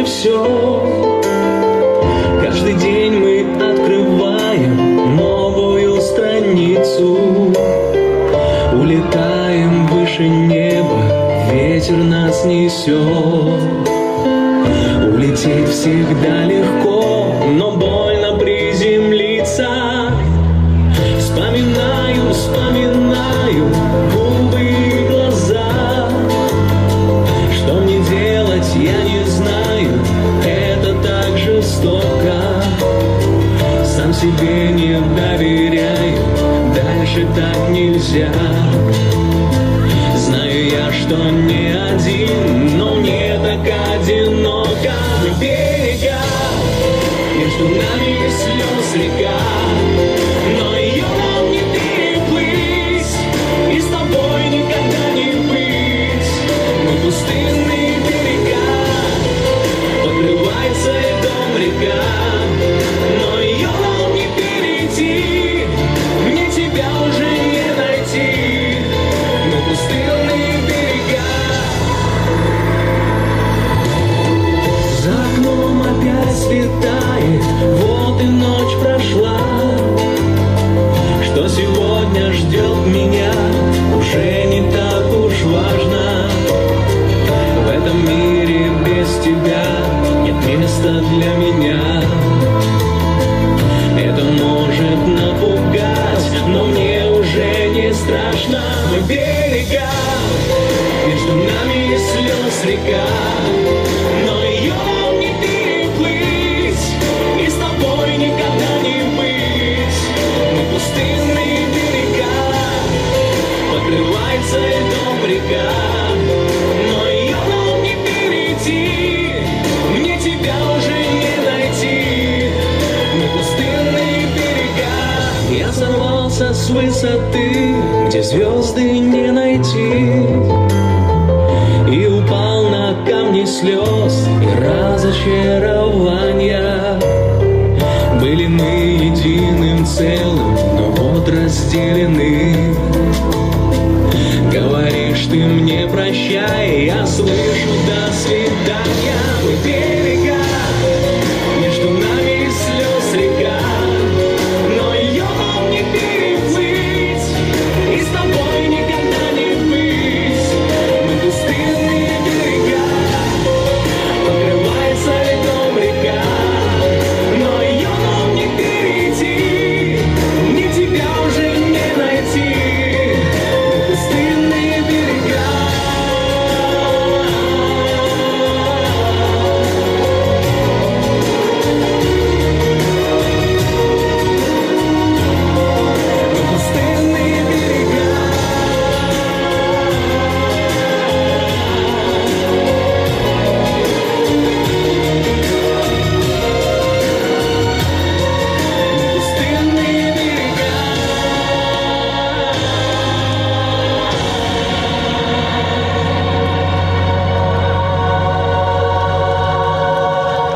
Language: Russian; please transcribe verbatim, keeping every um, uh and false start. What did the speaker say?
все. Каждый день мы открываем новую страницу, улетаем выше неба, ветер нас несет. Улететь всегда легко, но больно приземлиться. Вспоминаю, вспоминаю губы и глаза. Что мне делать, я не знаю, это так жестоко. Сам себе не доверяю, дальше так нельзя. Знаю я, что не один, но мне так одиноко. Берега, между нами слез река, но ее нам не переплыть, и с тобой никогда не быть. Мы пустынные берега, покрывается льдом река, но ее нам не перейти, мне тебя уже не найти. Мы пустынные берега. За окном опять светает, вот и ночь прошла. Что сегодня ждет меня, уже не так уж важно. В этом мире без тебя нет места для меня. Это может напугать, но мне уже не страшно. Мы берега, между нами слез река, но ее нам не переплыть, и с тобой никогда не быть. Мы пустынные берега, покрывается льдом река, но ее нам не перейти, мне тебя уже не найти. Мы пустынные берега. Я сорвался с высоты, где звезды не найти, и упал на камни слез и разочарования. Были мы единым целым, но вот разделены. Говоришь ты мне прощай, я слышу до свидания. Мы